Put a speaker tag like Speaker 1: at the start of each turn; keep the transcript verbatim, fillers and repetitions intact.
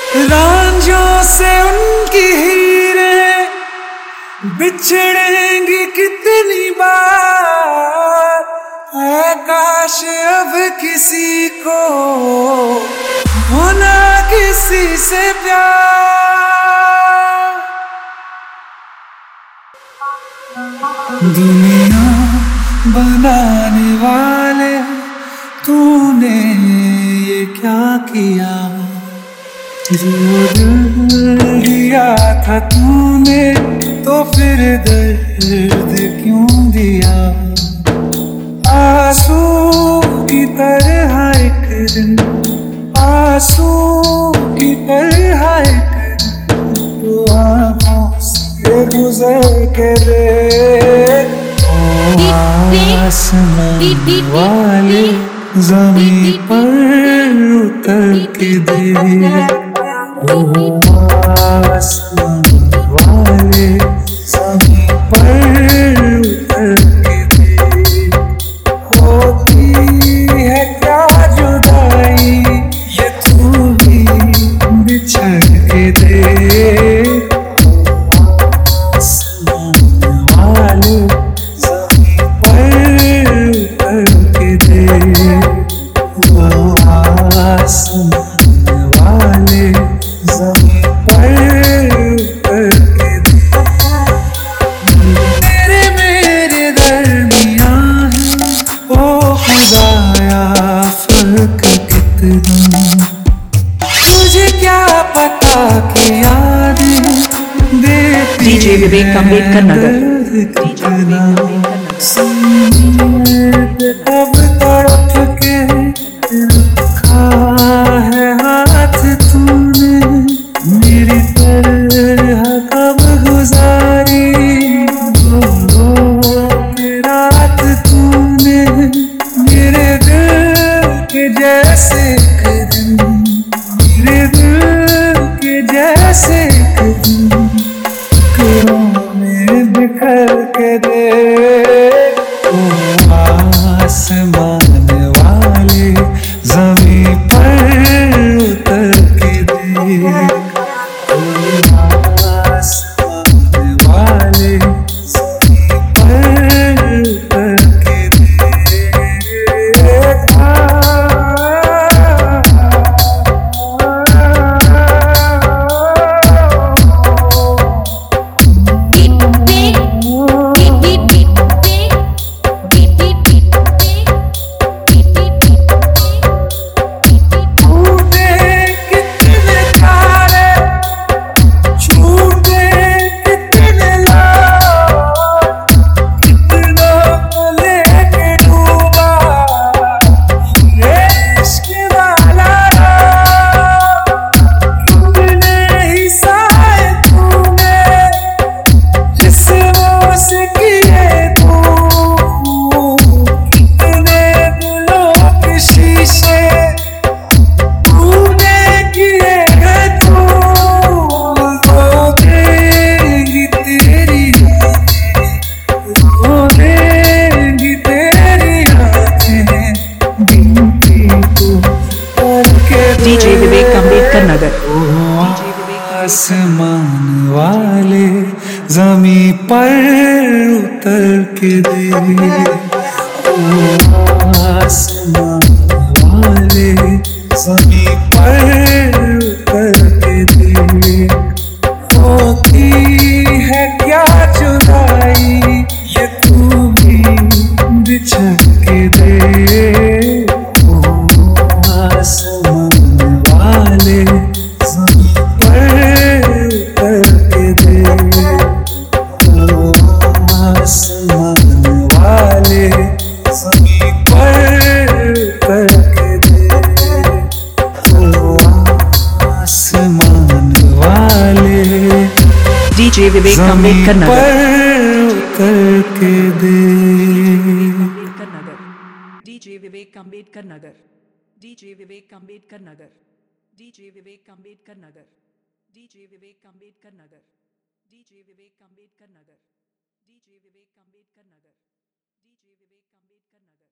Speaker 1: रांझों से उनकी हीरें बिछड़ेंगी कितनी बार। है काश अब किसी को होना किसी से प्यार। दुनिया बनाने वाले तूने ये क्या किया। जो दिल दिया था तूने तो फिर दर्द क्यों दिया। आंसू की तरह एक दिन, आंसू की तरह एक दिन तो आँखों से गुजर के दे। ओ आसमान वाले ज़मीं पर उतर के दे। ओ आसमान वाले ज़मीं पर उतर के दे। होती है क्या जुदाई ये तू भी बिछड़ के दे। आसमान वाले ज़मीं पर उतर के दे। ओ आसमान वाले ज़मीं पर उतर के दे। तेरे मेरे दरमियाँ है ओ खुदाया फर्क कितना। तुझे क्या पता कि याद देती
Speaker 2: डीजे विवेक अम्बेडकर नगर।
Speaker 1: कितना। अब तड़प के रखा है हाथ तूने मेरी तरह कब गुजारी। रो रो के रात तूने मेरे दिल के जैसे एक दिन, मेरे दिल के जैसे एक दिन टुकड़ों में बिखर के दे। ओ आसमान वाले ज़मीं पर उतर के दे। ओ आसमान वाले ज़मीं पर उतर के दे।
Speaker 2: डीजे विवेक अम्बेडकर नगर।
Speaker 1: आसमान वाले ज़मीं पर उतर के दे। ओ आसमान वाले ज़मीं पर उतर के दे। होती है क्या जुदाई ये तू भी बिछड़ के दे। ओ आसमान वाले ज़मीं पर उतर के दे। ओ आसमान वाले ज़मीं पर उतर के दे। ओ आसमान वाले
Speaker 2: डीजे विवेक अम्बेडकर नगर।
Speaker 1: उतर के दे।
Speaker 2: DJ Vivek Ambedkar Nagar. DJ Vivek Ambedkar Nagar. DJ Vivek Ambedkar Nagar. DJ Vivek Ambedkar Nagar. DJ Vivek Ambedkar Nagar. DJ Vivek Ambedkar Nagar. DJ Vivek Ambedkar नगर।